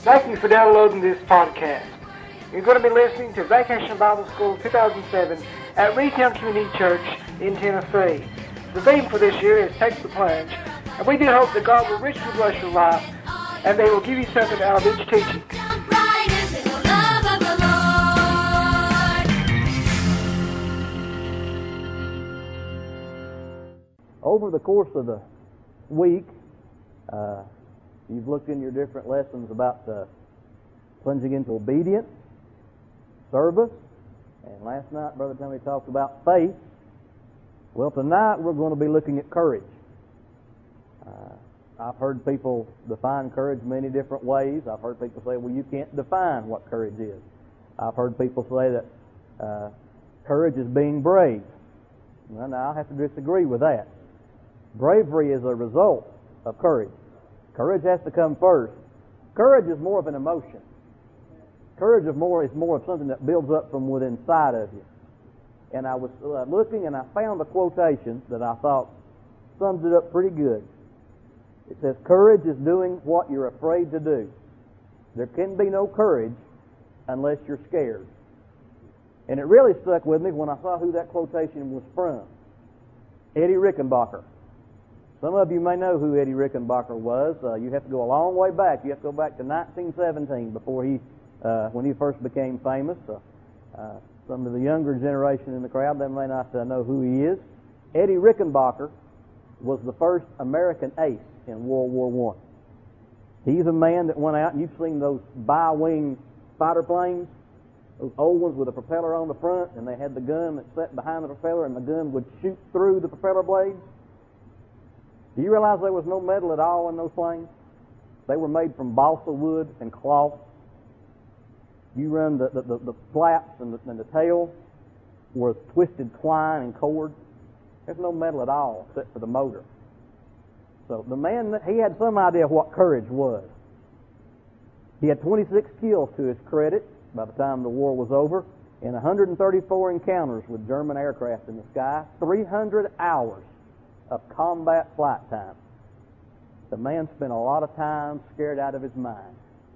Thank you for downloading this podcast. You're going to be listening to Vacation Bible School 2007 at Reedtown Community Church in Tennessee. The theme for this year is Take the Plunge, and we do hope that God will richly bless your life and they will give you something out of each teaching. Over the course of the week, you've looked in your different lessons about plunging into obedience, service, and last night Brother Tony talked about faith. Well, tonight we're going to be looking at courage. I've heard people define courage many different ways. I've heard people say, well, you can't define what courage is. I've heard people say that courage is being brave. Well, now, I'll have to disagree with that. Bravery is a result of courage. Courage has to come first. Courage is more of an emotion. Courage is more of something that builds up from within inside of you. And I was looking and I found a quotation that I thought sums it up pretty good. It says, courage is doing what you're afraid to do. There can be no courage unless you're scared. And it really stuck with me when I saw who that quotation was from. Eddie Rickenbacker. Some of you may know who Eddie Rickenbacker was. You have to go a long way back. You have to go back to 1917 before when he first became famous. Some of the younger generation in the crowd, they may not know who he is. Eddie Rickenbacker was the first American ace in World War I. He's a man that went out, and you've seen those bi-wing fighter planes, those old ones with a propeller on the front, and they had the gun that sat behind the propeller, and the gun would shoot through the propeller blades. Do you realize there was no metal at all in those planes? They were made from balsa wood and cloth. You run the flaps and the tail were twisted twine and cord. There's no metal at all except for the motor. So the man, he had some idea of what courage was. He had 26 kills to his credit by the time the war was over, and 134 encounters with German aircraft in the sky, 300 hours of combat flight time. The man spent a lot of time scared out of his mind.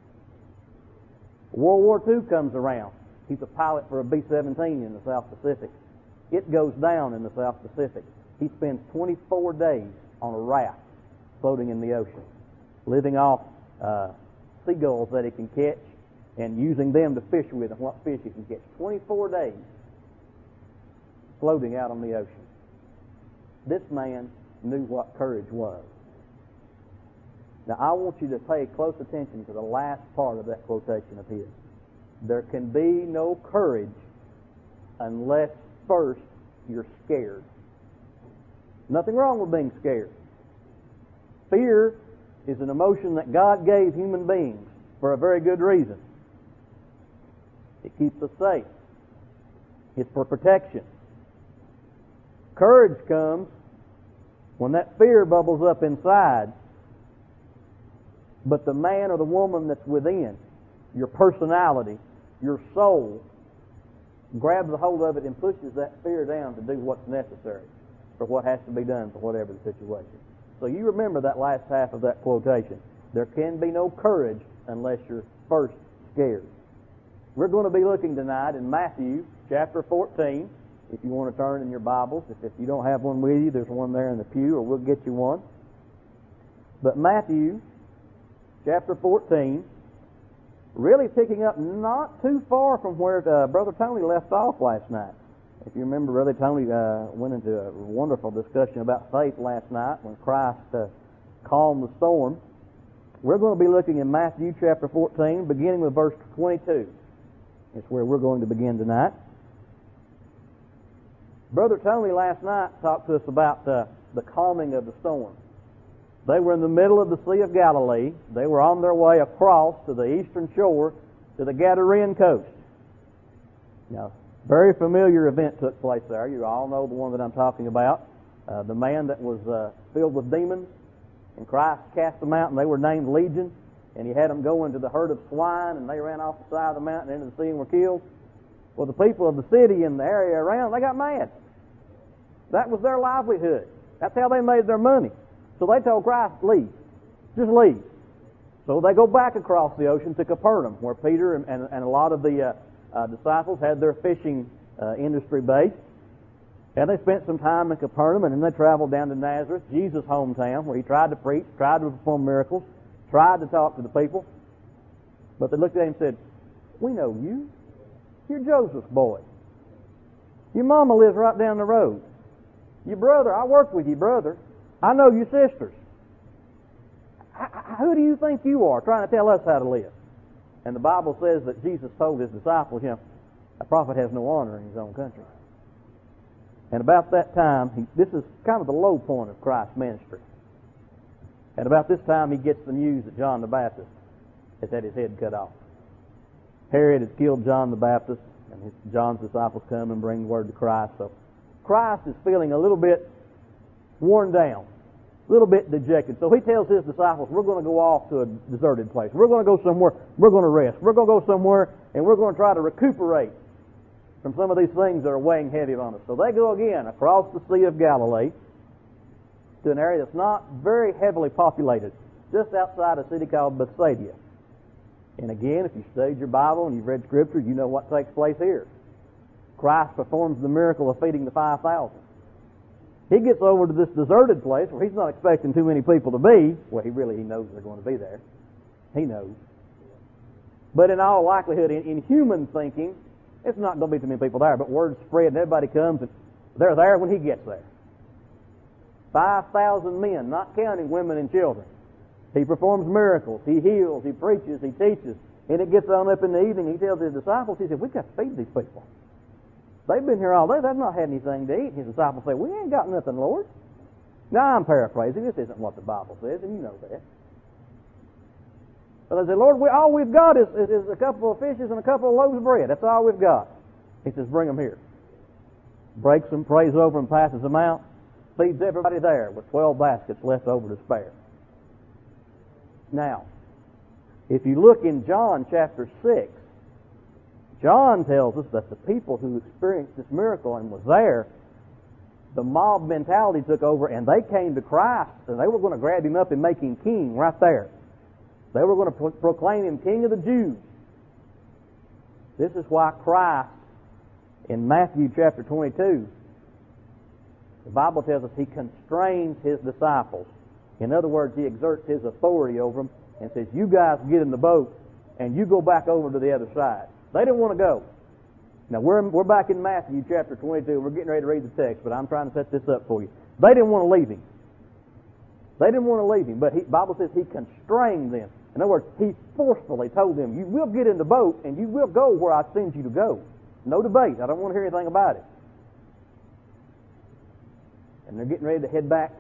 World War II comes around. He's a pilot for a B-17 in the South Pacific. It goes down in the South Pacific. He spends 24 days on a raft floating in the ocean, living off seagulls that he can catch and using them to fish with and what fish he can catch. 24 days floating out on the ocean. This man knew what courage was. Now, I want you to pay close attention to the last part of that quotation of his. There can be no courage unless first you're scared. Nothing wrong with being scared. Fear is an emotion that God gave human beings for a very good reason. It keeps us safe. It's for protection. Courage comes when that fear bubbles up inside, but the man or the woman that's within, your personality, your soul, grabs a hold of it and pushes that fear down to do what's necessary for what has to be done for whatever the situation. So you remember that last half of that quotation. There can be no courage unless you're first scared. We're going to be looking tonight in Matthew chapter 14. If you want to turn in your Bibles, if you don't have one with you, there's one there in the pew, or we'll get you one. But Matthew chapter 14, really picking up not too far from where Brother Tony left off last night. If you remember, Brother Tony went into a wonderful discussion about faith last night when Christ calmed the storm. We're going to be looking in Matthew chapter 14, beginning with verse 22. It's where we're going to begin tonight. Brother Tony last night talked to us about the calming of the storm. They were in the middle of the Sea of Galilee. They were on their way across to the eastern shore to the Gadarean coast. Now, very familiar event took place there. You all know the one that I'm talking about. The man that was filled with demons, and Christ cast them out, and they were named Legion, and he had them go into the herd of swine, and they ran off the side of the mountain into the sea and were killed. Well, the people of the city and the area around, they got mad. That was their livelihood. That's how they made their money. So they told Christ, leave. Just leave. So they go back across the ocean to Capernaum, where Peter and a lot of the disciples had their fishing industry based. And they spent some time in Capernaum, and then they traveled down to Nazareth, Jesus' hometown, where he tried to preach, tried to perform miracles, tried to talk to the people. But they looked at him and said, "We know you. You're Joseph's boy. Your mama lives right down the road. Your brother, I work with your brother. I know your sisters. Who do you think you are trying to tell us how to live?" And the Bible says that Jesus told his disciples, a prophet has no honor in his own country. And about that time, this is kind of the low point of Christ's ministry. And about this time, he gets the news that John the Baptist has had his head cut off. Herod has killed John the Baptist, and John's disciples come and bring word to Christ. So Christ is feeling a little bit worn down, a little bit dejected. So he tells his disciples, "We're going to go off to a deserted place. We're going to go somewhere. We're going to rest. We're going to go somewhere, and we're going to try to recuperate from some of these things that are weighing heavy on us." So they go again across the Sea of Galilee to an area that's not very heavily populated, just outside a city called Bethsaida. And again, if you studied your Bible and you've read Scripture, you know what takes place here. Christ performs the miracle of feeding the 5,000. He gets over to this deserted place where he's not expecting too many people to be. Well, he knows they're going to be there. He knows. But in all likelihood, in human thinking, it's not going to be too many people there. But word spread and everybody comes and they're there when he gets there. 5,000 men, not counting women and children. He performs miracles, he heals, he preaches, he teaches. And it gets on up in the evening, he tells his disciples, he said, "We've got to feed these people. They've been here all day, they've not had anything to eat." His disciples say, "We ain't got nothing, Lord." Now I'm paraphrasing, this isn't what the Bible says, and you know that. But they say, "Lord, all we've got is a couple of fishes and a couple of loaves of bread. That's all we've got." He says, "Bring them here." Breaks them, prays over them, passes them out, feeds everybody there with 12 baskets left over to spare. Now, if you look in John chapter 6, John tells us that the people who experienced this miracle and was there, the mob mentality took over and they came to Christ and they were going to grab him up and make him king right there. They were going to proclaim him King of the Jews. This is why Christ, in Matthew chapter 22, the Bible tells us he constrains his disciples. In other words, he exerts his authority over them and says, "You guys get in the boat and you go back over to the other side." They didn't want to go. Now, we're back in Matthew chapter 22. We're getting ready to read the text, but I'm trying to set this up for you. They didn't want to leave him. They didn't want to leave him, but the Bible says he constrained them. In other words, he forcefully told them, "You will get in the boat and you will go where I send you to go. No debate. I don't want to hear anything about it." And they're getting ready to head back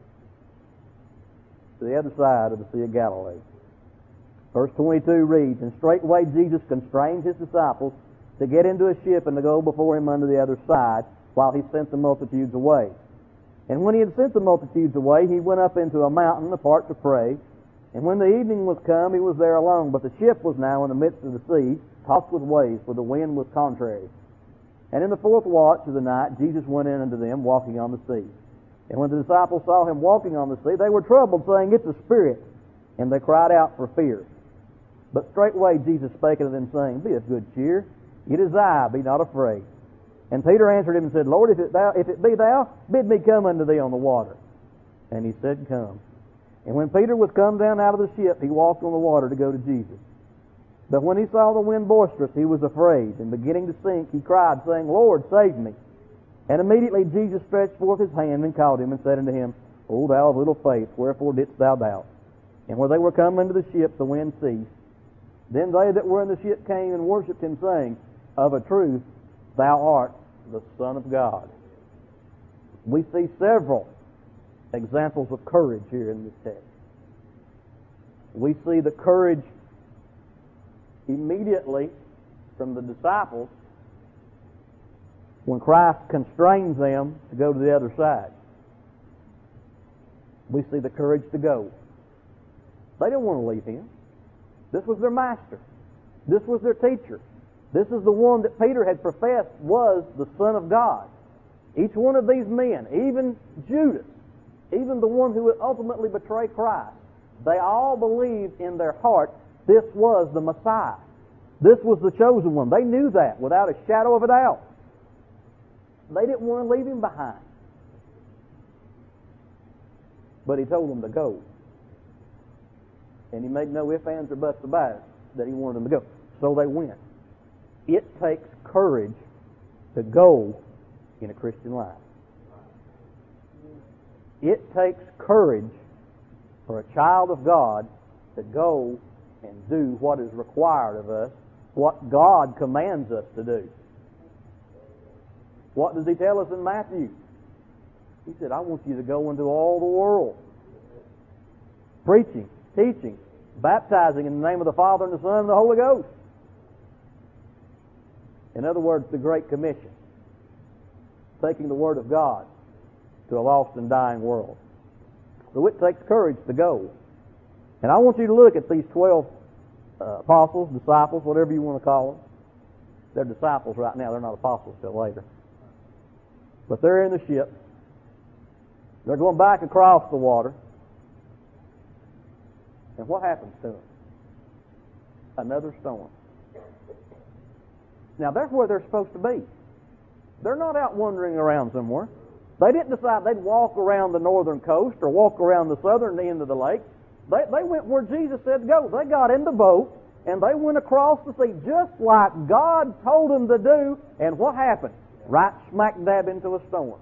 to the other side of the Sea of Galilee. Verse 22 reads, "And straightway Jesus constrained his disciples to get into a ship and to go before him unto the other side, while he sent the multitudes away. And when he had sent the multitudes away, he went up into a mountain apart to pray. And when the evening was come, he was there alone. But the ship was now in the midst of the sea, tossed with waves, for the wind was contrary. And in the fourth watch of the night, Jesus went in unto them, walking on the sea. And when the disciples saw him walking on the sea, they were troubled, saying, It's a spirit. And they cried out for fear. But straightway Jesus spake unto them, saying, Be of good cheer. It is I, be not afraid. And Peter answered him and said, Lord, if it be thou, bid me come unto thee on the water. And he said, Come. And when Peter was come down out of the ship, he walked on the water to go to Jesus. But when he saw the wind boisterous, he was afraid, and beginning to sink, he cried, saying, Lord, save me. And immediately Jesus stretched forth his hand and caught him, and said unto him, O thou of little faith, wherefore didst thou doubt? And when they were come into the ship, the wind ceased. Then they that were in the ship came and worshipped him, saying, Of a truth, thou art the Son of God. We see several examples of courage here in this text. We see the courage immediately from the disciples when Christ constrains them to go to the other side. We see the courage to go. They didn't want to leave him. This was their master. This was their teacher. This is the one that Peter had professed was the Son of God. Each one of these men, even Judas, even the one who would ultimately betray Christ, They all believed in their heart this was the Messiah. This was the chosen one. They knew that without a shadow of a doubt. They didn't want to leave him behind. But he told them to go. And he made no ifs, ands, or buts about it that he wanted them to go. So they went. It takes courage to go in a Christian life. It takes courage for a child of God to go and do what is required of us, what God commands us to do. What does he tell us in Matthew? He said, I want you to go into all the world, preaching, teaching, baptizing in the name of the Father and the Son and the Holy Ghost. In other words, the Great Commission. Taking the Word of God to a lost and dying world. So it takes courage to go. And I want you to look at these 12 apostles, disciples, whatever you want to call them. They're disciples right now. They're not apostles till later. But they're in the ship. They're going back across the water. And what happens to them? Another storm. Now, that's where they're supposed to be. They're not out wandering around somewhere. They didn't decide they'd walk around the northern coast or walk around the southern end of the lake. They went where Jesus said to go. They got in the boat and they went across the sea just like God told them to do. And what happened? Right smack dab into a storm.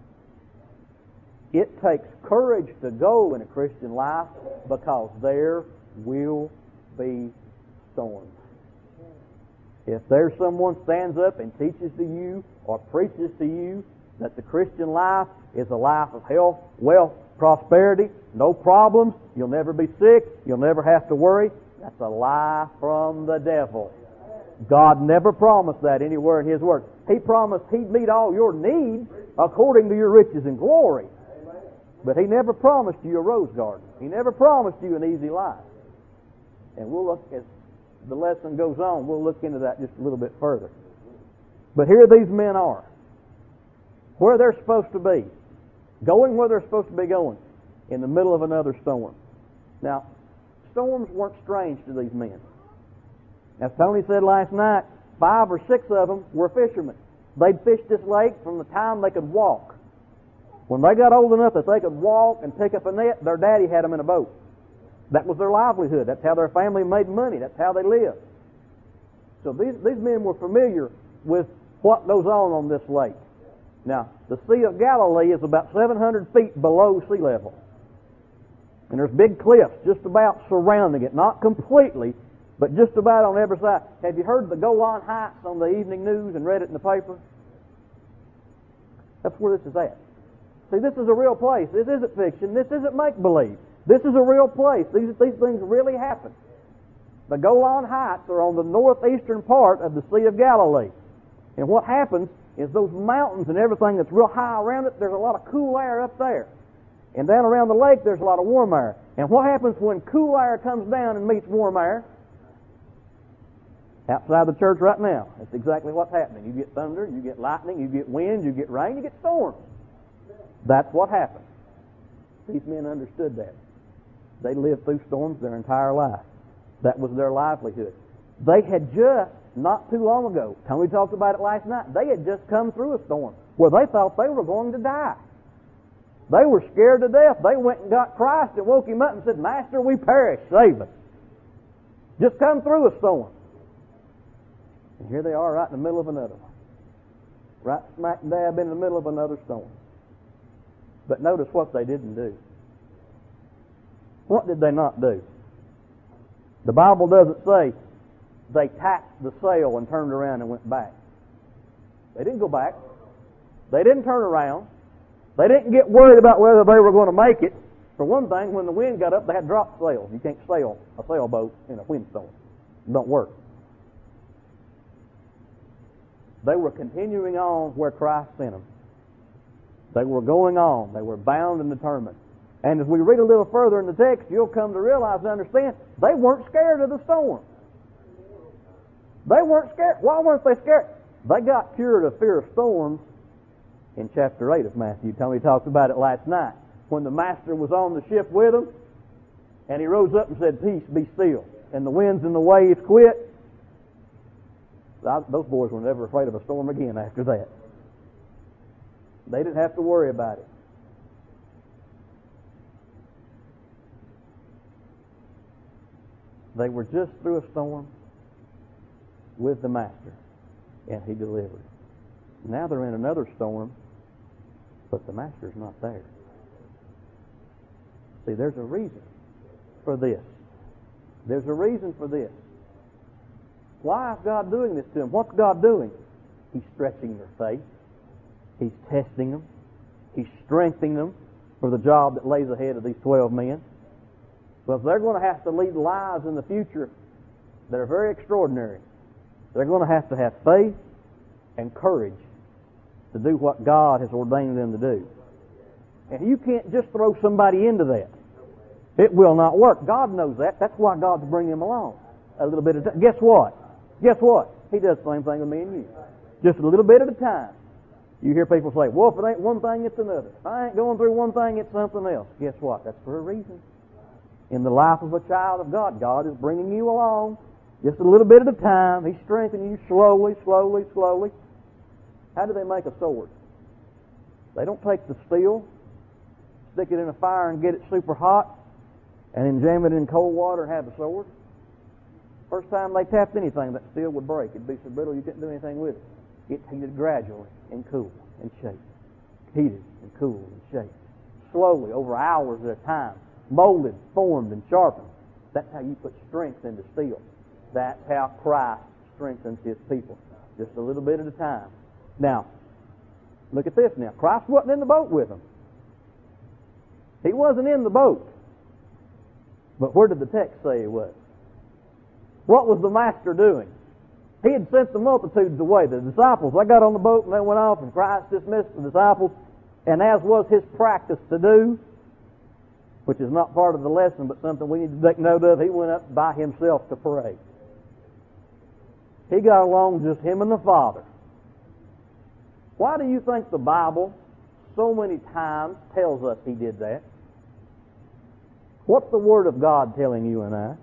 It takes courage to go in a Christian life because there will be storms. If there's someone stands up and teaches to you or preaches to you that the Christian life is a life of health, wealth, prosperity, no problems, you'll never be sick, you'll never have to worry, that's a lie from the devil. God never promised that anywhere in His Word. He promised He'd meet all your needs according to your riches and glory. But He never promised you a rose garden. He never promised you an easy life. And we'll look, as the lesson goes on, we'll look into that just a little bit further. But here these men are, where they're supposed to be, going where they're supposed to be going, in the middle of another storm. Now, storms weren't strange to these men. As Tony said last night, 5 or 6 of them were fishermen. They'd fished this lake from the time they could walk. When they got old enough that they could walk and pick up a net, their daddy had them in a boat. That was their livelihood. That's how their family made money. That's how they lived. So these men were familiar with what goes on this lake. Now, the Sea of Galilee is about 700 feet below sea level. And there's big cliffs just about surrounding it. Not completely, but just about on every side. Have you heard the Golan Heights on the evening news and read it in the paper? That's where this is at. See, this is a real place. This isn't fiction. This isn't make-believe. This is a real place. These things really happen. The Golan Heights are on the northeastern part of the Sea of Galilee. And what happens is those mountains and everything that's real high around it, there's a lot of cool air up there. And down around the lake, there's a lot of warm air. And what happens when cool air comes down and meets warm air? Outside the church right now, that's exactly what's happening. You get thunder, you get lightning, you get wind, you get rain, you get storms. That's what happens. These men understood that. They lived through storms their entire life. That was their livelihood. They had just, not too long ago, Tony talked about it last night, they had just come through a storm where they thought they were going to die. They were scared to death. They went and got Christ and woke Him up and said, Master, we perish. Save us. Just come through a storm. And here they are right in the middle of another one. Right smack dab in the middle of another storm. But notice what they didn't do. What did they not do? The Bible doesn't say they tacked the sail and turned around and went back. They didn't go back. They didn't turn around. They didn't get worried about whether they were going to make it. For one thing, when the wind got up, they had dropped sails. You can't sail a sailboat in a windstorm. It don't work. They were continuing on where Christ sent them. They were going on. They were bound and determined. And as we read a little further in the text, you'll come to realize and understand they weren't scared of the storm. They weren't scared. Why weren't they scared? They got cured of fear of storms in chapter 8 of Matthew. Tony talked about it last night. When the Master was on the ship with them, And he rose up and said, "Peace, be still." And the winds and the waves quit. Those boys were never afraid of a storm again after that. They didn't have to worry about it. They were just through a storm with the Master, and he delivered. Now they're in another storm, but the Master's not there. See, there's a reason for this. There's a reason for this. Why is God doing this to them? What's God doing? He's stretching their faith. He's testing them. He's strengthening them for the job that lays ahead of these 12 men. Because they're going to have to lead lives in the future that are very extraordinary. They're going to have faith and courage to do what God has ordained them to do. And you can't just throw somebody into that. It will not work. God knows that. That's why God's bringing them along a little bit of time. Guess what? Guess what? He does the same thing with me and you. Just a little bit at a time. You hear people say, "Well, if it ain't one thing, it's another. If I ain't going through one thing, it's something else." Guess what? That's for a reason. In the life of a child of God, God is bringing you along just a little bit at a time. He's strengthening you slowly, slowly, slowly. How do they make a sword? They don't take the steel, stick it in a fire and get it super hot, and then jam it in cold water and have a sword. First time they tapped anything, that steel would break. It'd be so brittle you couldn't do anything with it. It heated gradually and cooled and shaped. Heated and cooled and shaped. Slowly, over hours at a time. Molded, formed, and sharpened. That's how you put strength into steel. That's how Christ strengthens His people. Just a little bit at a time. Now, look at this now. Christ wasn't in the boat with them. He wasn't in the boat. But where did the text say He was? What was the Master doing? He had sent the multitudes away. The disciples, they got on the boat and they went off, and Christ dismissed the disciples. And as was His practice to do, which is not part of the lesson but something we need to take note of, He went up by Himself to pray. He got along just Him and the Father. Why do you think the Bible so many times tells us He did that? What's the Word of God telling you and I?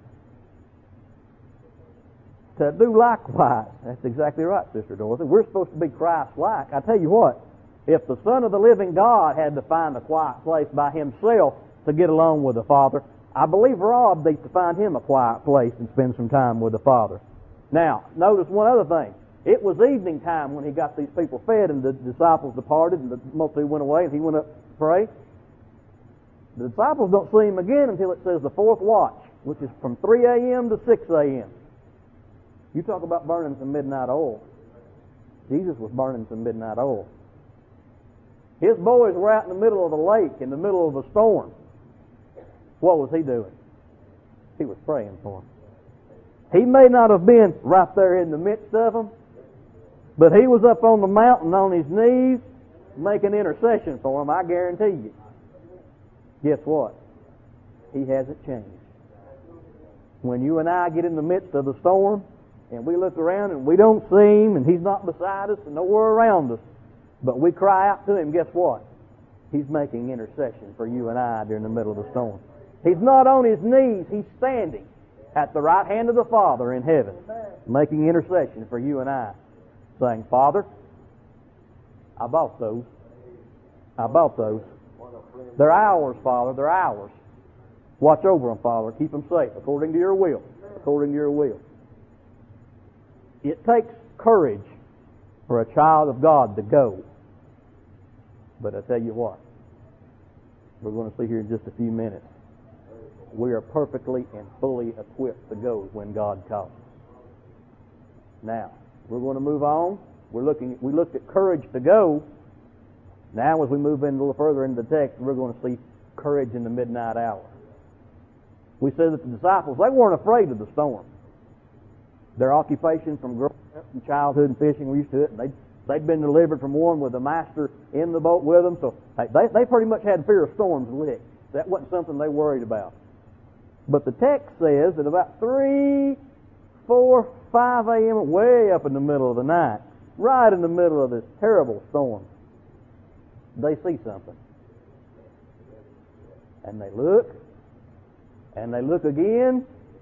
To do likewise. That's exactly right, Sister Dorothy. We're supposed to be Christ-like. I tell you what, if the Son of the living God had to find a quiet place by Himself to get along with the Father, I believe Rob needs to find him a quiet place and spend some time with the Father. Now, notice one other thing. It was evening time when He got these people fed, and the disciples departed, and the multitude went away, and He went up to pray. The disciples don't see Him again until it says the fourth watch, which is from 3 a.m. to 6 a.m. You talk about burning some midnight oil. Jesus was burning some midnight oil. His boys were out in the middle of the lake, in the middle of a storm. What was He doing? He was praying for them. He may not have been right there in the midst of them, but He was up on the mountain on His knees making intercession for them, I guarantee you. Guess what? He hasn't changed. When you and I get in the midst of the storm, and we look around and we don't see Him, and He's not beside us and nowhere around us, but we cry out to Him, guess what? He's making intercession for you and I during the middle of the storm. He's not on His knees. He's standing at the right hand of the Father in heaven, making intercession for you and I, saying, "Father, I bought those. I bought those. They're ours, Father. They're ours. Watch over them, Father. Keep them safe according to Your will. According to Your will." It takes courage for a child of God to go. But I tell you what, we're going to see here in just a few minutes, we are perfectly and fully equipped to go when God calls. Now, we're going to move on. We looked at courage to go. Now, as we move in a little further into the text, we're going to see courage in the midnight hour. We said that the disciples, they weren't afraid of the storm. Their occupation from growing up from childhood and fishing, we're used to it, and they'd been delivered from one with the Master in the boat with them, so they pretty much had fear of storms licked. That wasn't something they worried about. But the text says that about 3, 4, 5 a.m., way up in the middle of the night, right in the middle of this terrible storm, they see something. And they look, And they look again,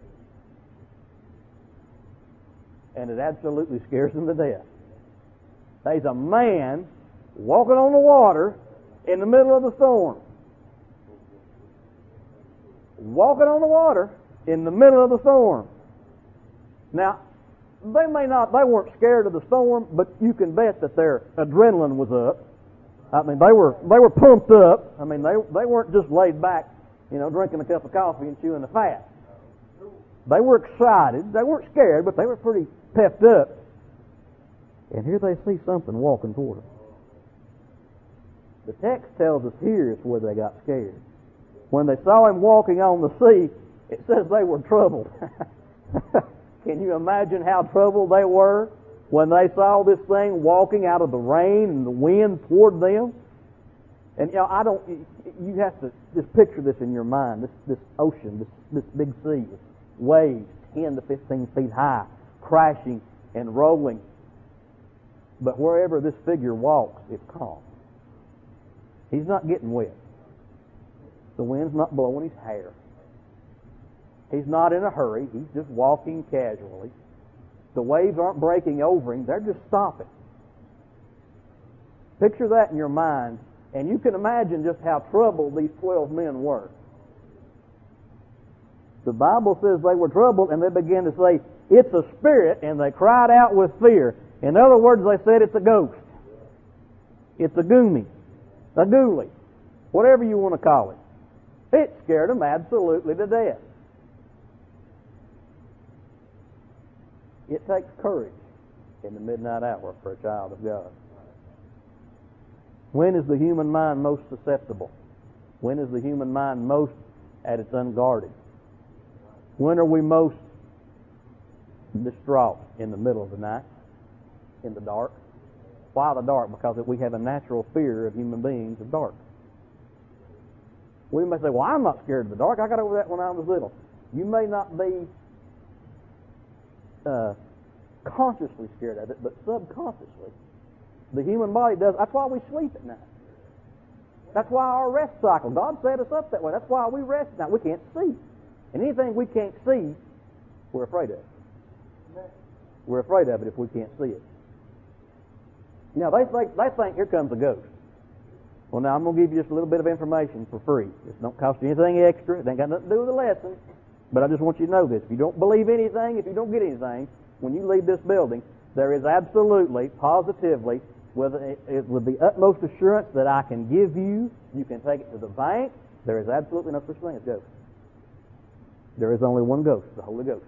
and it absolutely scares them to death. There's a man walking on the water in the middle of the storm. Walking on the water in the middle of the storm. Now, they weren't scared of the storm, but you can bet that their adrenaline was up. I mean, they were pumped up. I mean, they weren't just laid back, drinking a cup of coffee and chewing the fat. They were excited. They weren't scared, but they were pretty pepped up. And here they see something walking toward them. The text tells us here is where they got scared. When they saw him walking on the sea, it says they were troubled. Can you imagine how troubled they were when they saw this thing walking out of the rain and the wind toward them? And you have to just picture this in your mind, this ocean, this big sea, waves 10 to 15 feet high, crashing and rolling. But wherever this figure walks, it's calm. He's not getting wet. The wind's not blowing his hair. He's not in a hurry. He's just walking casually. The waves aren't breaking over him. They're just stopping. Picture that in your mind, and you can imagine just how troubled these 12 men were. The Bible says they were troubled, and they began to say, "It's a spirit," and they cried out with fear. In other words, they said it's a ghost. It's a goomy, a ghoulie, whatever you want to call it. It scared them absolutely to death. It takes courage in the midnight hour for a child of God. When is the human mind most susceptible? When is the human mind most at its unguarded? When are we most distraught? In the middle of the night? In the dark? Why the dark? Because we have a natural fear of human beings of dark. We may say, "Well, I'm not scared of the dark. I got over that when I was little." You may not be consciously scared of it, but subconsciously. The human body does. That's why we sleep at night. That's why our rest cycle, God set us up that way. That's why we rest at night. We can't see. And anything we can't see, we're afraid of. We're afraid of it if we can't see it. Now, they think here comes a ghost. Well, now, I'm going to give you just a little bit of information for free. It don't cost you anything extra. It ain't got nothing to do with the lesson. But I just want you to know this. If you don't believe anything, if you don't get anything, when you leave this building, there is absolutely, positively, with the utmost assurance that I can give you, you can take it to the bank, there is absolutely no such thing as ghosts. There is only one ghost, the Holy Ghost.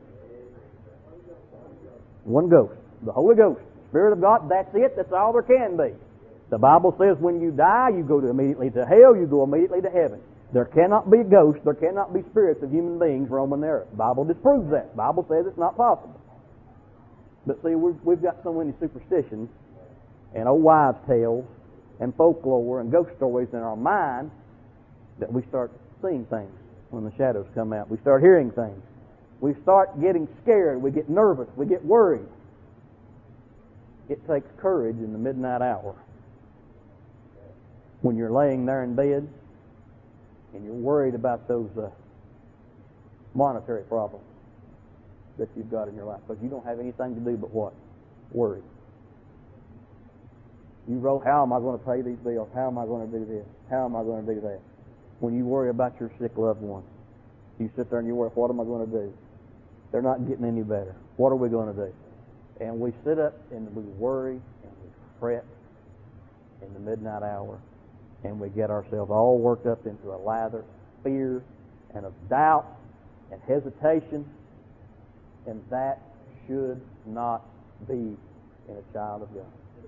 One ghost, the Holy Ghost. Spirit of God, that's it, that's all there can be. The Bible says when you die, you go immediately to hell, you go immediately to heaven. There cannot be ghosts, there cannot be spirits of human beings roaming the earth. The Bible disproves that. The Bible says it's not possible. But see, we've got so many superstitions and old wives' tales and folklore and ghost stories in our mind that we start seeing things when the shadows come out. We start hearing things. We start getting scared. We get nervous. We get worried. It takes courage in the midnight hour when you're laying there in bed and you're worried about those monetary problems that you've got in your life, because you don't have anything to do but what? Worry. You wrote, how am I going to pay these bills? How am I going to do this? How am I going to do that? When you worry about your sick loved one, you sit there and you worry, what am I going to do? They're not getting any better. What are we going to do? And we sit up and we worry and we fret in the midnight hour, and we get ourselves all worked up into a lather of fear and of doubt and hesitation, and that should not be in a child of God.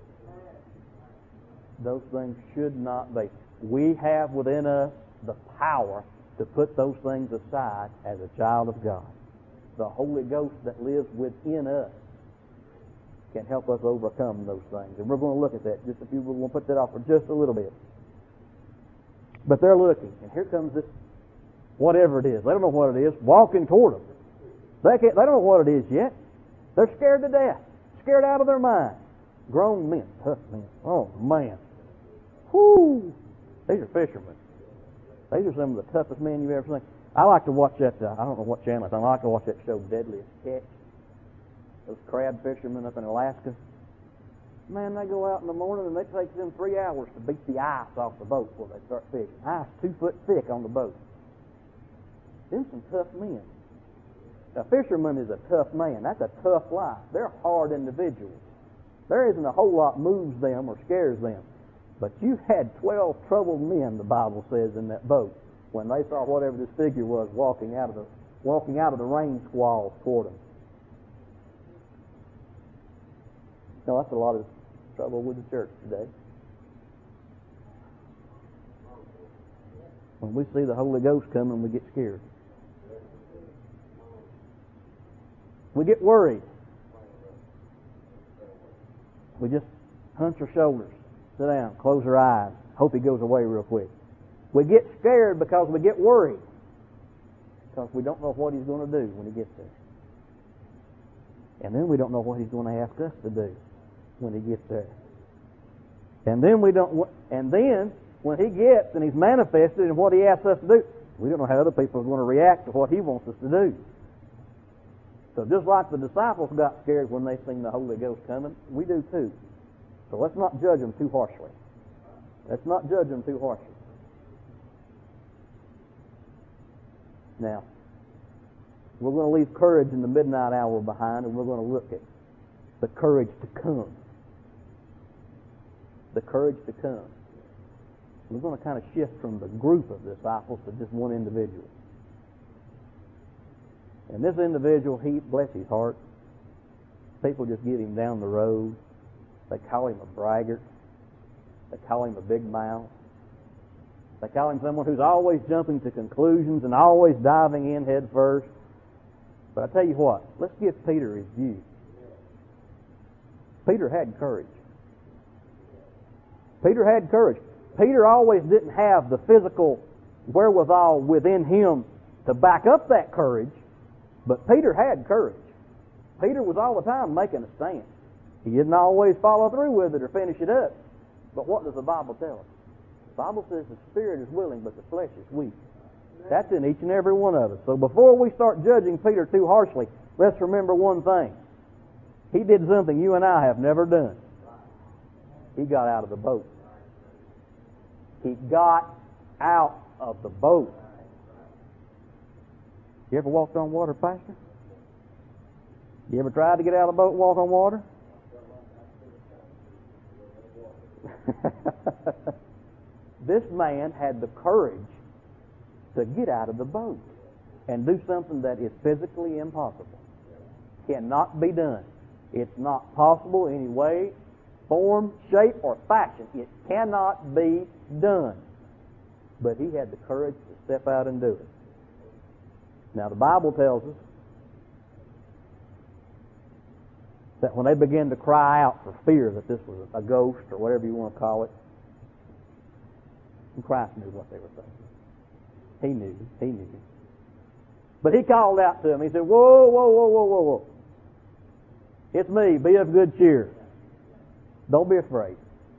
Those things should not be. We have within us the power to put those things aside as a child of God. The Holy Ghost that lives within us can help us overcome those things. And we're going to look at that just a few. We're going to put that off for just a little bit. But they're looking, and here comes this, whatever it is. They don't know what it is, walking toward them. They don't know what it is yet. They're scared to death, scared out of their mind. Grown men, tough men. Oh, man. Whoo! These are fishermen. These are some of the toughest men you've ever seen. I like to watch that, I don't know what channel it's on, I like to watch that show, Deadliest Catch. Those crab fishermen up in Alaska. Man, they go out in the morning and it takes them 3 hours to beat the ice off the boat before they start fishing. Ice 2 foot thick on the boat. Them some tough men. A fisherman is a tough man. That's a tough life. They're hard individuals. There isn't a whole lot moves them or scares them. But you had 12 troubled men, the Bible says, in that boat when they saw whatever this figure was walking out of the rain squalls toward them. No, that's a lot of trouble with the church today. When we see the Holy Ghost coming, we get scared. We get worried. We just hunch our shoulders, sit down, close our eyes, hope he goes away real quick. We get scared because we get worried, because we don't know what he's going to do when he gets there. And then we don't know what he's going to ask us to do when he gets there. And then when he gets and he's manifested in what he asks us to do, we don't know how other people are going to react to what he wants us to do. So just like the disciples got scared when they seen the Holy Ghost coming, we do too. So let's not judge them too harshly. Let's not judge them too harshly. Now, we're going to leave courage in the midnight hour behind, and we're going to look at the courage to come. The courage to come. We're going to kind of shift from the group of disciples to just one individual. And this individual, he, bless his heart, people just get him down the road. They call him a braggart. They call him a big mouth. They call him someone who's always jumping to conclusions and always diving in head first. But I tell you what, let's give Peter his due. Peter had courage. Peter had courage. Peter always didn't have the physical wherewithal within him to back up that courage, but Peter had courage. Peter was all the time making a stand. He didn't always follow through with it or finish it up. But what does the Bible tell us? The Bible says the spirit is willing, but the flesh is weak. That's in each and every one of us. So before we start judging Peter too harshly, let's remember one thing. He did something you and I have never done. He got out of the boat. He got out of the boat. You ever walked on water, Pastor? You ever tried to get out of the boat and walk on water? This man had the courage to get out of the boat and do something that is physically impossible. Cannot be done. It's not possible in any way, form, shape, or fashion. It cannot be done. But he had the courage to step out and do it. Now the Bible tells us that when they began to cry out for fear that this was a ghost or whatever you want to call it, and Christ knew what they were saying. He knew. But he called out to him. He said, whoa, whoa, whoa, whoa, whoa, whoa. It's me. Be of good cheer. Don't be afraid.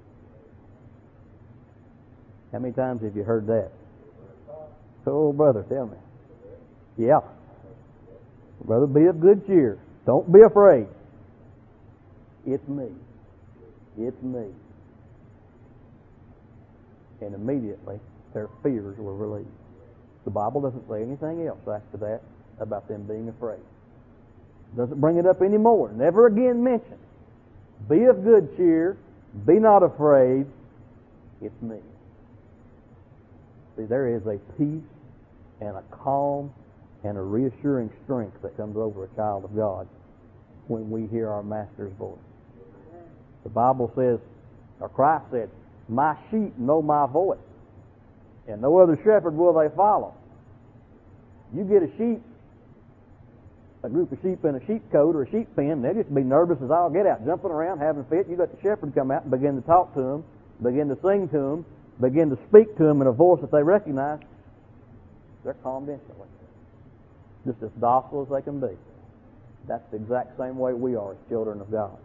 How many times have you heard that? Oh, brother, tell me. Yeah. Brother, be of good cheer. Don't be afraid. It's me. It's me. And immediately their fears were relieved. The Bible doesn't say anything else after that about them being afraid. Doesn't bring it up anymore. Never again mentioned. Be of good cheer. Be not afraid. It's me. See, there is a peace and a calm and a reassuring strength that comes over a child of God when we hear our Master's voice. The Bible says, or Christ said, my sheep know my voice, and no other shepherd will they follow. You get a group of sheep in a sheep cote or a sheep pen, they'll just be nervous as all get out, jumping around, having fit. You got the shepherd come out and begin to talk to them, begin to sing to them, begin to speak to them in a voice that they recognize. They're calmed instantly. Just as docile as they can be. That's the exact same way we are as children of God.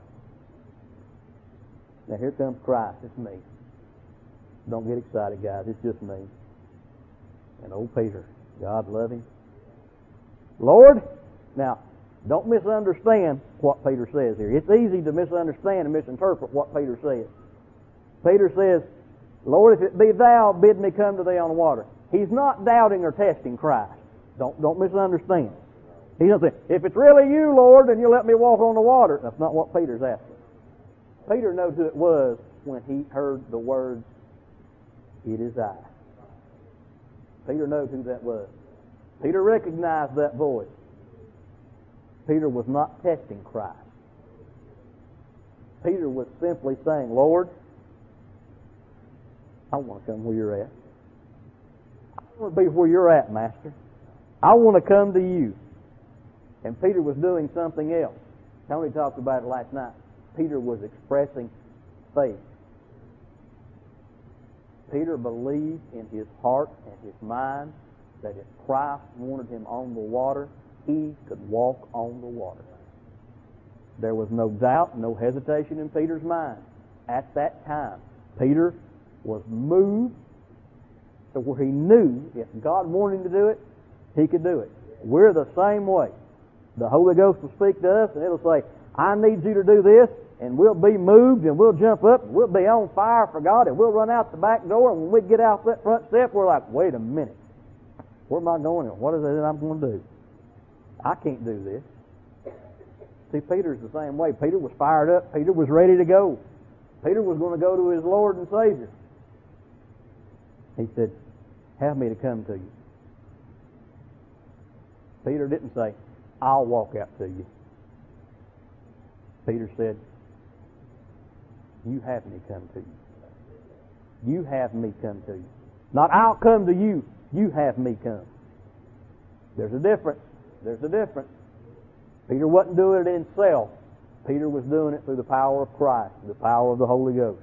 Now here comes Christ. It's me. Don't get excited, guys. It's just me. And old Peter, God love him. Lord, now, don't misunderstand what Peter says here. It's easy to misunderstand and misinterpret what Peter says. Peter says, Lord, if it be thou, bid me come to thee on the water. He's not doubting or testing Christ. Don't misunderstand. He's not saying, if it's really you, Lord, then you let me walk on the water. That's not what Peter's asking. Peter knows who it was when he heard the words, it is I. Peter knows who that was. Peter recognized that voice. Peter was not testing Christ. Peter was simply saying, Lord, I want to come where you're at. I want to be where you're at, Master. I want to come to you. And Peter was doing something else. Tony talked about it last night. Peter was expressing faith. Peter believed in his heart and his mind that if Christ wanted him on the water, he could walk on the water. There was no doubt, no hesitation in Peter's mind. At that time, Peter was moved to where he knew if God wanted him to do it, he could do it. We're the same way. The Holy Ghost will speak to us and it'll say, I need you to do this, and we'll be moved and we'll jump up and we'll be on fire for God and we'll run out the back door, and when we get out that front step, we're like, wait a minute. Where am I going and what is it that I'm going to do? I can't do this. See, Peter's the same way. Peter was fired up. Peter was ready to go. Peter was going to go to his Lord and Savior. He said, have me to come to you. Peter didn't say, I'll walk out to you. Peter said, you have me come to you. You have me come to you. Not I'll come to you. You have me come. There's a difference. There's a difference. Peter wasn't doing it himself. Peter was doing it through the power of Christ, the power of the Holy Ghost.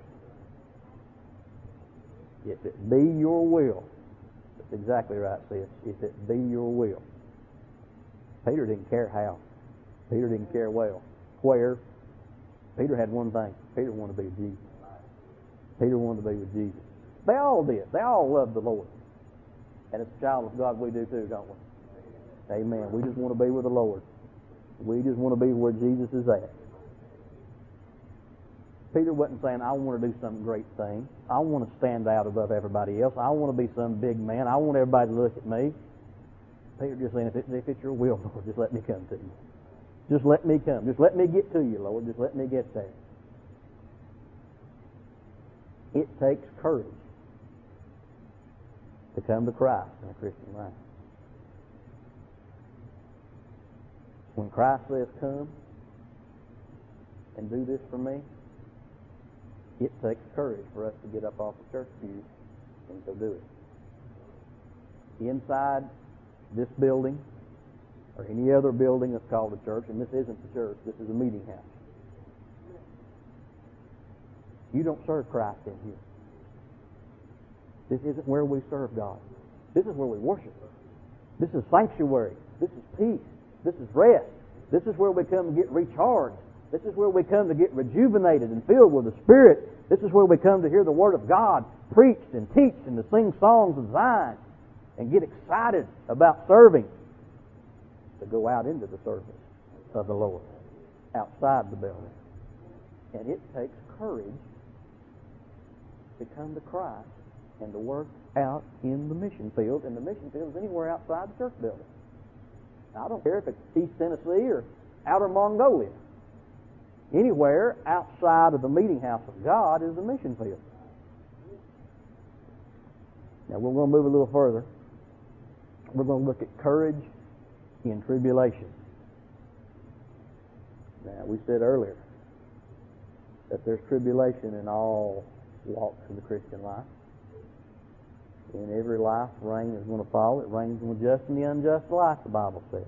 If it be your will, that's exactly right, sis. If it be your will. Peter didn't care how. Peter didn't care where. Peter had one thing. Peter wanted to be with Jesus. Peter wanted to be with Jesus. They all did. They all loved the Lord. And as a child of God, we do too, don't we? Amen. We just want to be with the Lord. We just want to be where Jesus is at. Peter wasn't saying, I want to do some great thing. I want to stand out above everybody else. I want to be some big man. I want everybody to look at me. Peter just saying, if it's your will, Lord, just let me come to you. Just let me come. Just let me get to you, Lord. Just let me get there. It takes courage to come to Christ in a Christian life. When Christ says, come and do this for me, it takes courage for us to get up off the church pew and go do it. Inside this building, or any other building that's called a church, and this isn't the church, this is a meeting house. You don't serve Christ in here. This isn't where we serve God. This is where we worship. This is sanctuary. This is peace. This is rest. This is where we come to get recharged. This is where we come to get rejuvenated and filled with the Spirit. This is where we come to hear the Word of God preached and teached and to sing songs of Zion and get excited about serving, to go out into the service of the Lord outside the building. And it takes courage to come to Christ and to work out in the mission field, and the mission field is anywhere outside the church building. Now, I don't care if it's East Tennessee or outer Mongolia. Anywhere outside of the meeting house of God is the mission field. Now, we're going to move a little further. We're going to look at courage in tribulation. Now, we said earlier that there's tribulation in all walks of the Christian life. In every life, rain is going to fall. It rains on the just and the unjust alike, the Bible says.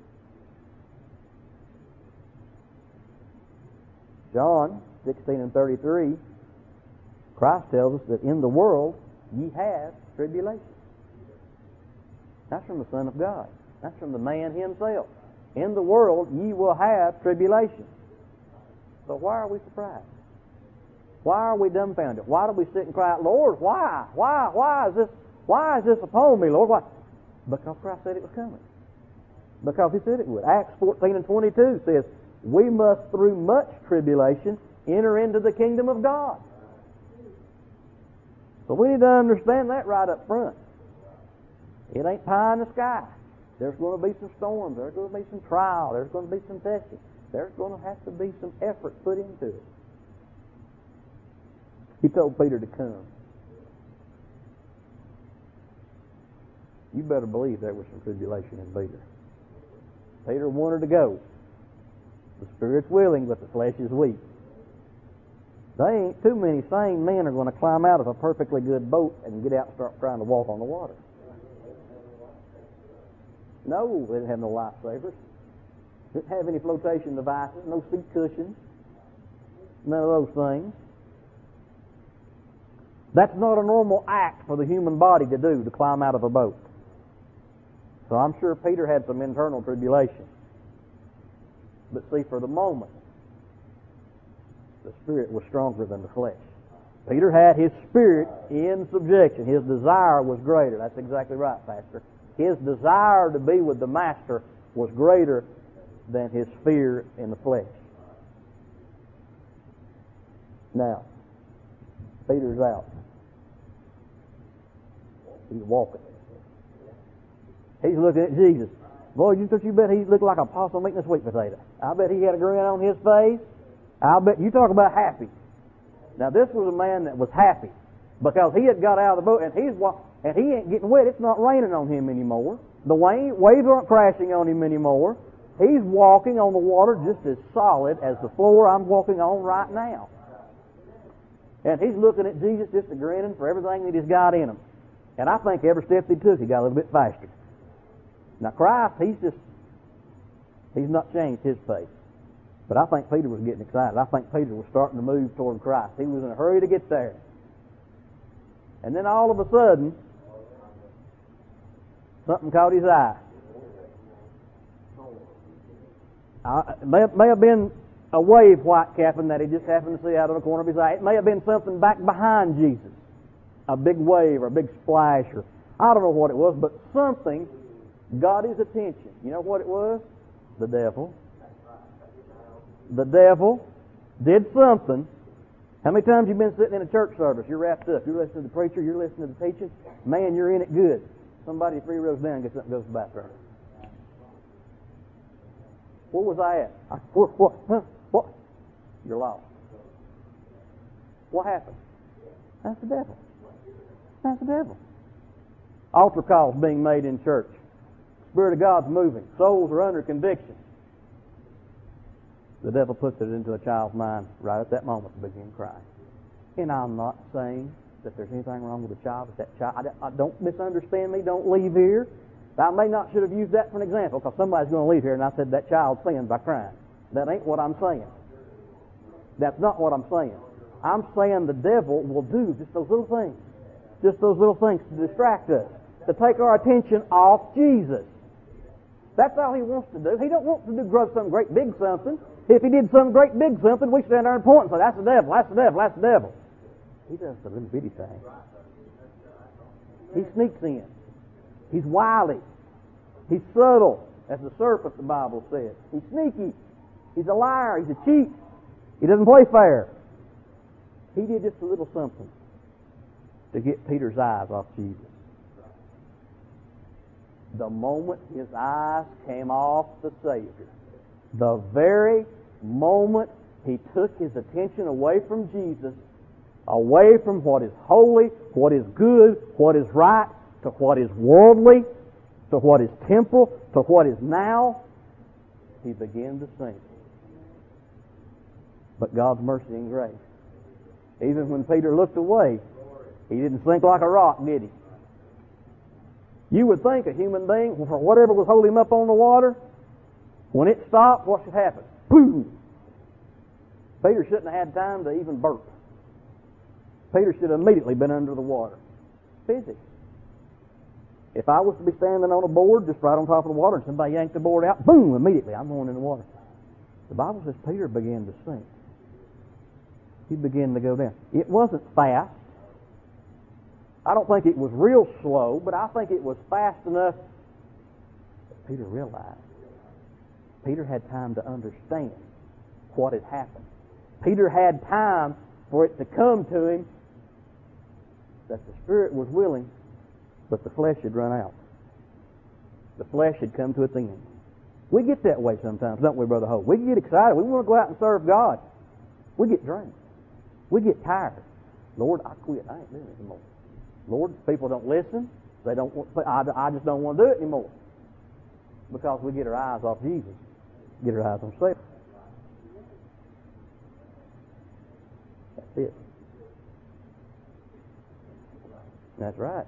John 16:33, Christ tells us that in the world ye have tribulation. That's from the Son of God. That's from the man himself. In the world ye will have tribulation. So why are we surprised? Why are we dumbfounded? Why do we sit and cry out, Lord, why? Why is this Why is this upon me, Lord? Why? Because Christ said it was coming. Because He said it would. Acts 14:22 says, we must through much tribulation enter into the kingdom of God. So we need to understand that right up front. It ain't pie in the sky. There's going to be some storms. There's going to be some trial. There's going to be some testing. There's going to have to be some effort put into it. He told Peter to come. You better believe there was some tribulation in Peter. Peter wanted to go. The Spirit's willing, but the flesh is weak. There ain't too many sane men are going to climb out of a perfectly good boat and get out and start trying to walk on the water. No, they didn't have no lifesavers. Didn't have any flotation devices, no seat cushions, none of those things. That's not a normal act for the human body to do, to climb out of a boat. So I'm sure Peter had some internal tribulation. But see, for the moment, the Spirit was stronger than the flesh. Peter had his spirit in subjection. His desire was greater. That's exactly right, Pastor. His desire to be with the Master was greater than his fear in the flesh. Now, Peter's out. He's walking. He's looking at Jesus. Boy, you bet he looked like a possum eating a sweet potato. I bet he had a grin on his face. I bet you talk about happy. Now this was a man that was happy because he had got out of the boat and he ain't getting wet. It's not raining on him anymore. The waves aren't crashing on him anymore. He's walking on the water just as solid as the floor I'm walking on right now. And he's looking at Jesus just a grinning for everything that he's got in him. And I think every step he took, he got a little bit faster. Now Christ, he's not changed his pace. But I think Peter was getting excited. I think Peter was starting to move toward Christ. He was in a hurry to get there. And then all of a sudden, something caught his eye. It may have been a wave whitecapping that he just happened to see out of the corner of his eye. It may have been something back behind Jesus. A big wave or a big splash, or I don't know what it was, but something got his attention. You know what it was? The devil. The devil did something. How many times have you been sitting in a church service? You're wrapped up. You're listening to the preacher. You're listening to the teaching. Man, you're in it good. Somebody 3 rows down gets up and goes to the bathroom. Where was I at? What? You're lost. What happened? That's the devil. That's the devil. Altar calls being made in church. Spirit of God's moving. Souls are under conviction. The devil puts it into a child's mind right at that moment to begin crying. And I'm not saying that there's anything wrong with the child. If that child, don't misunderstand me. Don't leave here. I may not should have used that for an example because somebody's going to leave here and I said that child sinned by crying. That ain't what I'm saying. That's not what I'm saying. I'm saying the devil will do just those little things. Just those little things to distract us. To take our attention off Jesus. That's all he wants to do. He don't want to do some great big something. If he did some great big something, we stand there and point and say, that's the devil, that's the devil, that's the devil. He does the little bitty thing. He sneaks in. He's wily. He's subtle, as the serpent, the Bible says. He's sneaky. He's a liar. He's a cheat. He doesn't play fair. He did just a little something to get Peter's eyes off Jesus. The moment his eyes came off the Savior, the very moment he took his attention away from Jesus, away from what is holy, what is good, what is right, to what is worldly, to what is temporal, to what is now, he began to sink. But God's mercy and grace. Even when Peter looked away, he didn't sink like a rock, did he? You would think a human being, for whatever was holding him up on the water, when it stopped, what should happen? Boom! Peter shouldn't have had time to even burp. Peter should have immediately been under the water. Physics. If I was to be standing on a board just right on top of the water and somebody yanked the board out, boom, immediately I'm going in the water. The Bible says Peter began to sink. He began to go down. It wasn't fast. I don't think it was real slow, but I think it was fast enough that Peter realized. Peter had time to understand what had happened. Peter had time for it to come to him that the Spirit was willing, but the flesh had run out. The flesh had come to its end. We get that way sometimes, don't we, Brother Hope? We get excited. We want to go out and serve God. We get drained. We get tired. Lord, I quit. I ain't doing it anymore. Lord, people don't listen. They don't. I just don't want to do it anymore. Because we get our eyes off Jesus. Get our eyes on self. That's it. That's right.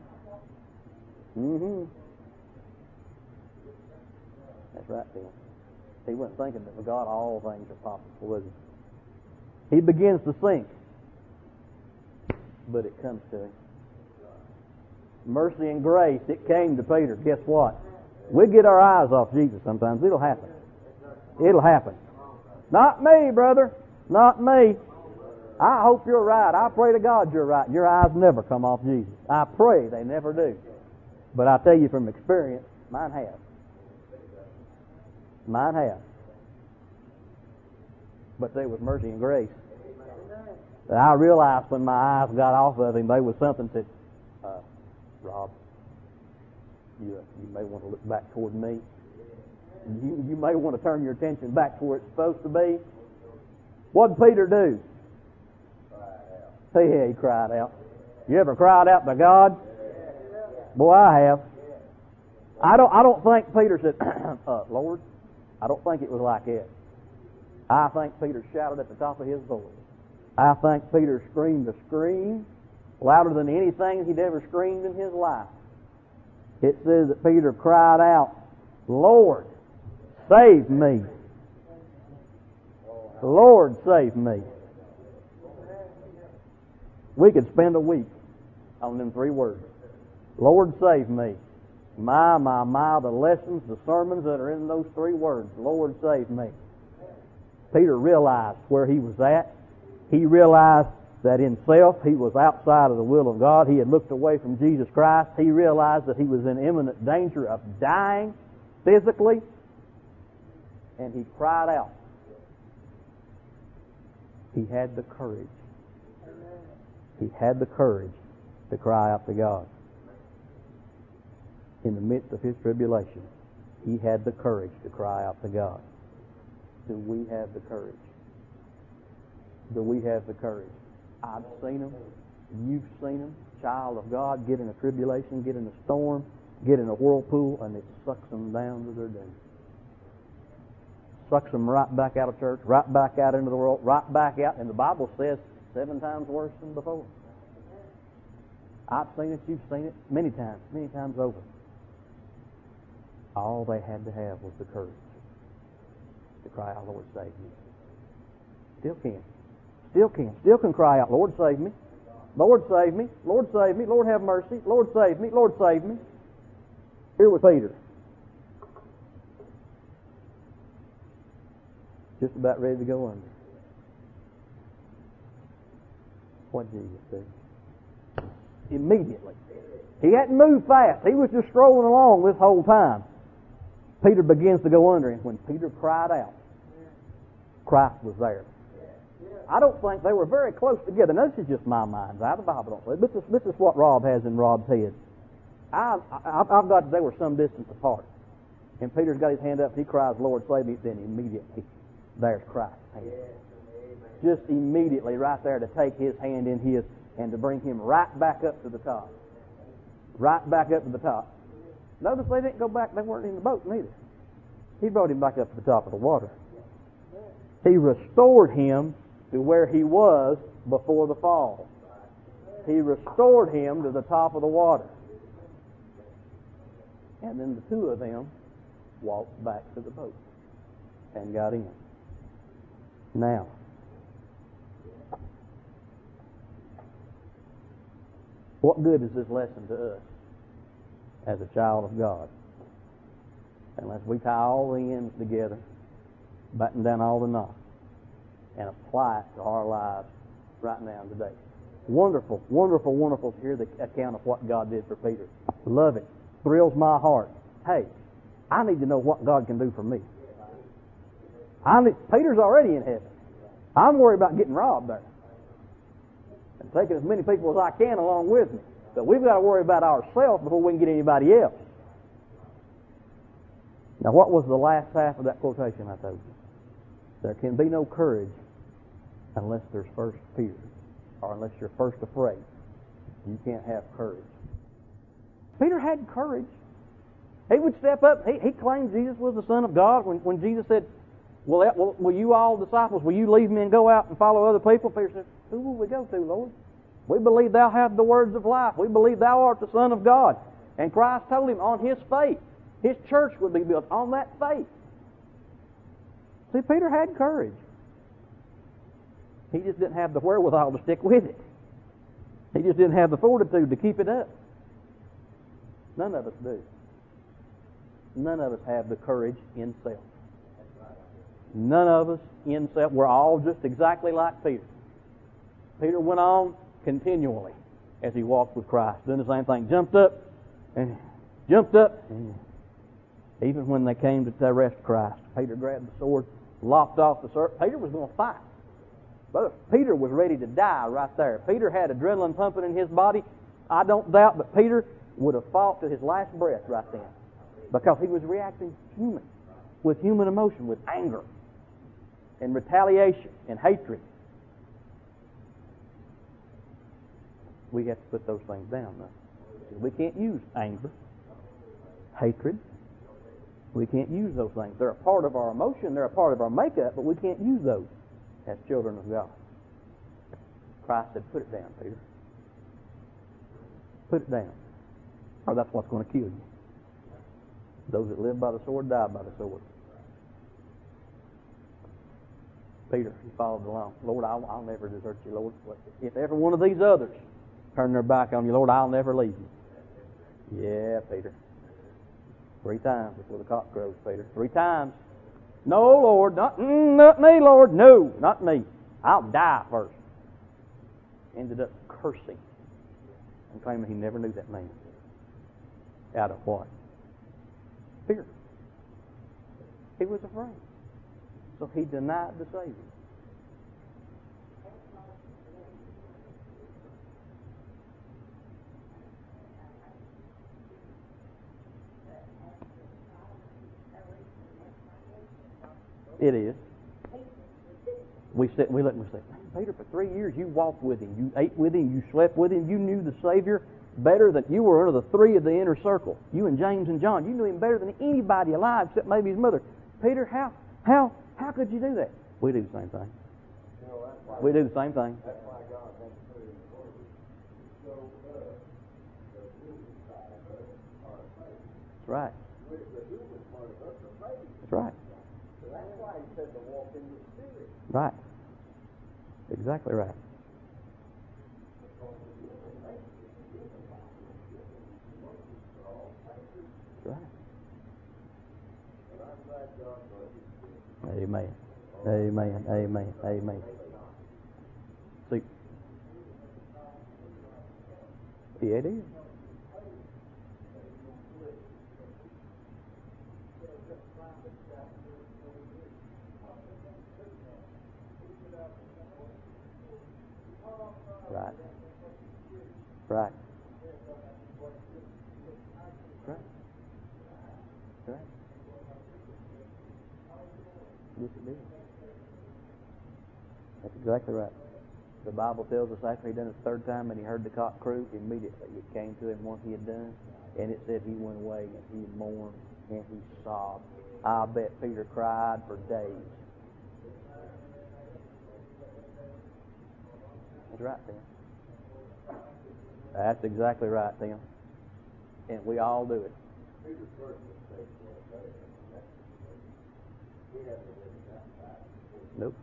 That's right, Tim. He wasn't thinking that with God all things are possible, was he? He begins to sink. But it comes to him. Mercy and grace, it came to Peter. Guess what? We get our eyes off Jesus sometimes. It'll happen. It'll happen. Not me, brother. Not me. I hope you're right. I pray to God you're right. Your eyes never come off Jesus. I pray they never do. But I tell you from experience, mine have. Mine have. But there was mercy and grace. That I realized when my eyes got off of him, there was something that, Rob, you may want to look back toward me. You may want to turn your attention back to where it's supposed to be. What did Peter do? Yeah, he cried out. You ever cried out to God? Boy, I have. I don't think Peter said, Lord, I don't think it was like that. I think Peter shouted at the top of his voice. I think Peter screamed a scream louder than anything he'd ever screamed in his life. It says that Peter cried out, Lord, save me. Lord, save me. We could spend a week on them 3 words. Lord, save me. My, the lessons, the sermons that are in those 3 words. Lord, save me. Peter realized where he was at. He realized that in self he was outside of the will of God. He had looked away from Jesus Christ. He realized that he was in imminent danger of dying physically. And he cried out. He had the courage. He had the courage to cry out to God. In the midst of his tribulation, he had the courage to cry out to God. Do we have the courage? Do we have the courage? I've seen them. You've seen them. Child of God, get in a tribulation, get in a storm, get in a whirlpool, and it sucks them down to their doom. Sucks them right back out of church, right back out into the world, right back out. And the Bible says 7 times worse than before. I've seen it, you've seen it, many times over. All they had to have was the courage to cry out, Lord, save me. Still can cry out, Lord, save me. Lord, save me. Lord, save me. Lord, have mercy. Lord, save me. Lord, save me. Here was Peter. Just about ready to go under. What did Jesus do? Immediately. He hadn't moved fast. He was just strolling along this whole time. Peter begins to go under him. When Peter cried out, Christ was there. I don't think they were very close together. Now, this is just my mind's eye. The Bible don't say. This is what Rob has in Rob's head. I've got they were some distance apart. And Peter's got his hand up. He cries, Lord, save me. Then immediately, there's Christ's hand. Just immediately right there to take his hand in his and to bring him right back up to the top. Right back up to the top. Notice they didn't go back. They weren't in the boat neither. He brought him back up to the top of the water. He restored him to where he was before the fall. He restored him to the top of the water. And then the 2 of them walked back to the boat and got in. Now, what good is this lesson to us as a child of God? Unless we tie all the ends together, batten down all the knots, and apply it to our lives right now today. Wonderful, wonderful, wonderful to hear the account of what God did for Peter. Love it. Thrills my heart. Hey, I need to know what God can do for me. Peter's already in heaven. I'm worried about getting robbed there and taking as many people as I can along with me. But we've got to worry about ourselves before we can get anybody else. Now, what was the last half of that quotation I told you? There can be no courage unless there's first fear, or unless you're first afraid. You can't have courage. Peter had courage. He would step up. He claimed Jesus was the Son of God. When Jesus said, will you all disciples, will you leave me and go out and follow other people? Peter said, who will we go to, Lord? We believe thou hast the words of life. We believe thou art the Son of God. And Christ told him on his faith, his church would be built on that faith. See, Peter had courage. He just didn't have the wherewithal to stick with it. He just didn't have the fortitude to keep it up. None of us do. None of us have the courage in self. None of us in self. We're all just exactly like Peter. Peter went on continually as he walked with Christ, doing the same thing. Jumped up. And even when they came to arrest Christ, Peter grabbed the sword, lopped off the sword. Peter was going to fight. Brother, Peter was ready to die right there. Peter had adrenaline pumping in his body. I don't doubt, but Peter would have fought to his last breath right then, because he was reacting with human emotion, with anger and retaliation and hatred. We have to put those things down, though. We can't use anger, hatred. We can't use those things. They're a part of our emotion. They're a part of our makeup, but we can't use those as children of God. Christ said, put it down, Peter. Put it down, or that's what's going to kill you. Those that live by the sword die by the sword. Peter, he followed along. Lord, I'll never desert you, Lord. If every one of these others turn their back on you, Lord, I'll never leave you. Yeah, Peter. 3 times before the cock crows, Peter. 3 times. No, Lord, not me, Lord. No, not me. I'll die first. Ended up cursing and claiming he never knew that man. Out of what? Fear. He was afraid. So he denied the Savior. It is. We sit and we look and we say, Peter, for 3 years you walked with him, you ate with him, you slept with him, you knew the Savior better than you were one of the 3 of the inner circle. You and James and John, you knew him better than anybody alive except maybe his mother. Peter, how could you do that? We do the same thing. We do the same thing. That's right. That's right. That's why he said to walk in the Spirit. Right. Exactly right. That's right. Amen. Amen. Amen. Amen. See. Yeah, it is. Right. Right. Right. Right. Yes, it is. That's exactly right. The Bible tells us after he done it the 3rd time and he heard the cock crew, immediately it came to him what he had done, and it said he went away and he mourned and he sobbed. I bet Peter cried for days. That's right, Tim. That's exactly right, Tim. And we all do it. Nope.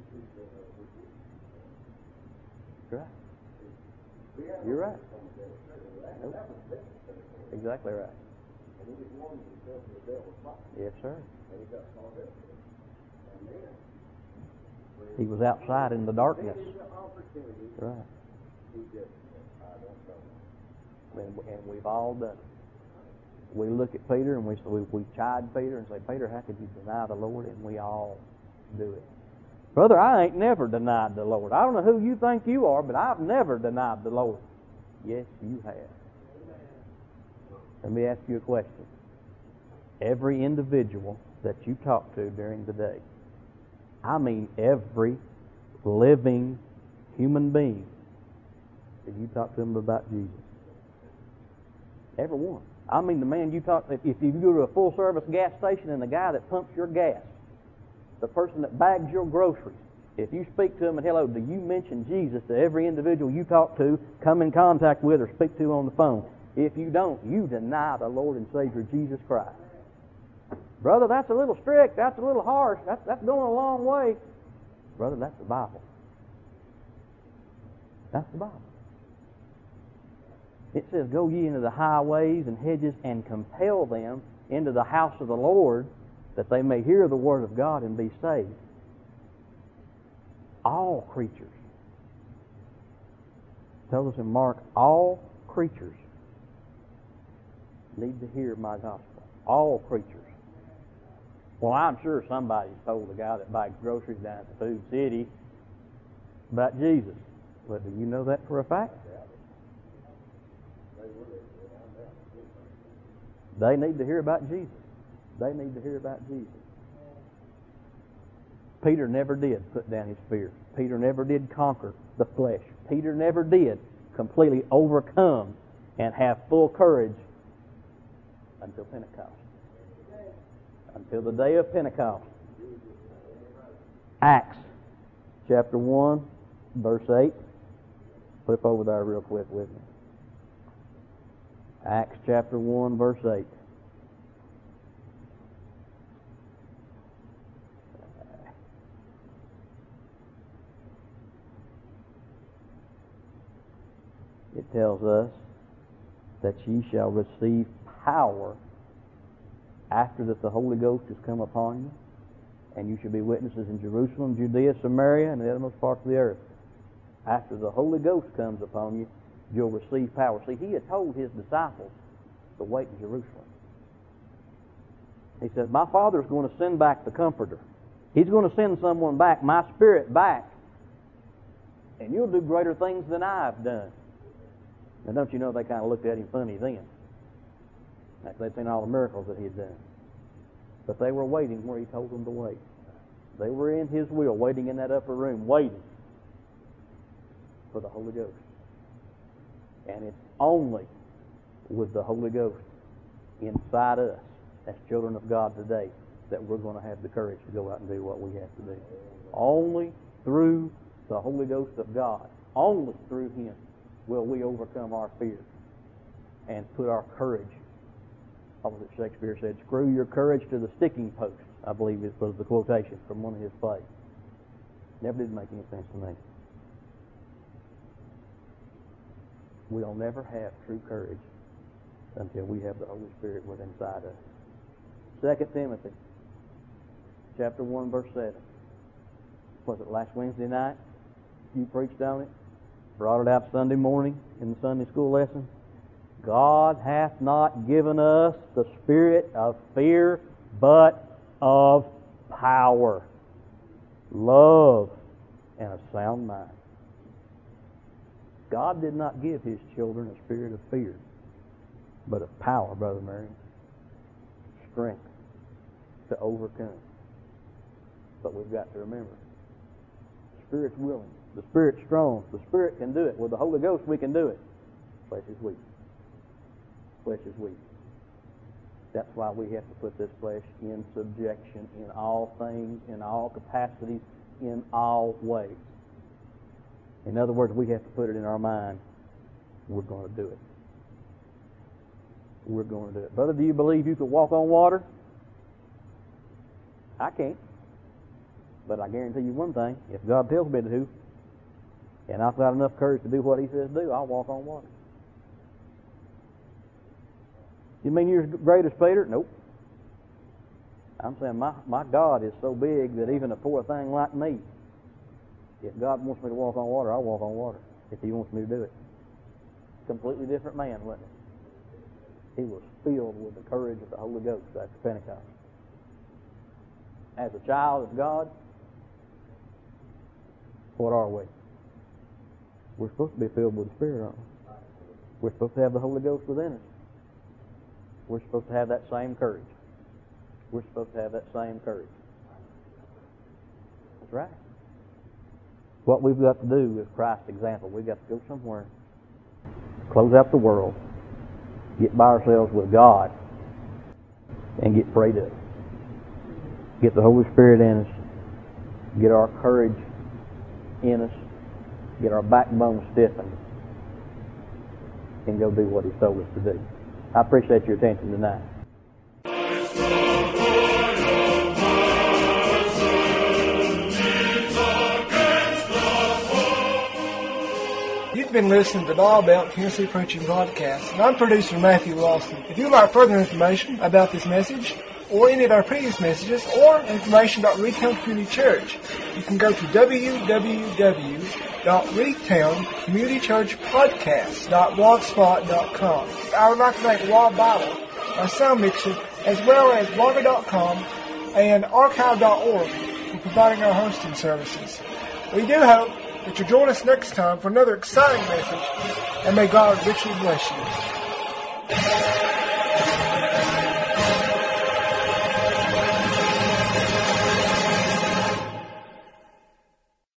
That's right. You're right. Nope. Exactly right. Yes, sir. He was outside in the darkness. Right. He just, I don't know. And we've all done it. We look at Peter and we chide Peter and say, Peter, how could you deny the Lord? And we all do it. Brother, I ain't never denied the Lord. I don't know who you think you are, but I've never denied the Lord. Yes, you have. Let me ask you a question. Every individual that you talk to during the day, I mean every living human being, did you talk to them about Jesus? Every one. I mean the man you talk to, if you go to a full service gas station and the guy that pumps your gas, the person that bags your groceries, if you speak to them and hello, do you mention Jesus to every individual you talk to, come in contact with, or speak to on the phone? If you don't, you deny the Lord and Savior Jesus Christ. Brother, that's a little strict, that's a little harsh, that's going a long way. Brother, that's the Bible. That's the Bible. It says, go ye into the highways and hedges and compel them into the house of the Lord, that they may hear the word of God and be saved. All creatures. It tells us in Mark, all creatures need to hear my gospel. All creatures. Well, I'm sure somebody's told the guy that bags groceries down at the Food City about Jesus. But do you know that for a fact? They need to hear about Jesus. They need to hear about Jesus. Peter never did put down his fear. Peter never did conquer the flesh. Peter never did completely overcome and have full courage until Pentecost. Until the day of Pentecost. Acts chapter 1, verse 8. Flip over there real quick with me. Acts chapter 1, verse 8. It tells us that ye shall receive power after that the Holy Ghost has come upon you, and you shall be witnesses in Jerusalem, Judea, Samaria, and the uttermost parts of the earth. After the Holy Ghost comes upon you, you'll receive power. See, he had told his disciples to wait in Jerusalem. He said, my Father's going to send back the Comforter. He's going to send someone back, my Spirit back, and you'll do greater things than I've done. Now, don't you know they kind of looked at him funny then? Like they'd seen all the miracles that he had done. But they were waiting where he told them to wait. They were in his will, waiting in that upper room, waiting for the Holy Ghost. And it's only with the Holy Ghost inside us, as children of God today, that we're going to have the courage to go out and do what we have to do. Only through the Holy Ghost of God, only through him, will we overcome our fear and put our courage, what was it Shakespeare said, screw your courage to the sticking post, I believe it was the quotation from one of his plays. Never did make any sense to me. We'll never have true courage until we have the Holy Spirit within inside us. 2 Timothy chapter 1, verse 7. Was it last Wednesday night? You preached on it. Brought it out Sunday morning in the Sunday school lesson. God hath not given us the spirit of fear, but of power, love, and a sound mind. God did not give his children a spirit of fear, but of power, Brother Marion. Strength to overcome. But we've got to remember, the Spirit's willing, the Spirit's strong, the Spirit can do it. With the Holy Ghost we can do it. Flesh is weak. Flesh is weak. That's why we have to put this flesh in subjection in all things, in all capacities, in all ways. In other words, we have to put it in our mind, we're going to do it. We're going to do it. Brother, do you believe you could walk on water? I can't. But I guarantee you one thing, if God tells me to, and I've got enough courage to do what he says do, I'll walk on water. You mean you're as great as Peter? Nope. I'm saying my God is so big that even a poor thing like me, if God wants me to walk on water, I'll walk on water. if He wants me to do it. Completely different man, wasn't he? He was filled with the courage of the Holy Ghost after Pentecost. As a child of God, what are we? We're supposed to be filled with the Spirit, aren't we? We're supposed to have the Holy Ghost within us. We're supposed to have that same courage. We're supposed to have that same courage. That's right. What we've got to do is Christ's example. We've got to go somewhere, close out the world, get by ourselves with God, and get prayed up. Get the Holy Spirit in us, get our courage in us, get our backbone stiffened, and go do what He's told us to do. I appreciate your attention tonight. You've been listening to the Bible Belt Tennessee Preaching Podcast, and I'm producer Matthew Lawson. If you'd like further information about this message, or any of our previous messages, or information about Reedtown Community Church, you can go to www.reedtowncommunitychurchpodcast.blogspot.com. I would like to thank Rob Bible, our sound mixer, as well as Blogger.com and Archive.org for providing our hosting services. We do hope that you'll join us next time for another exciting message, and may God richly bless you.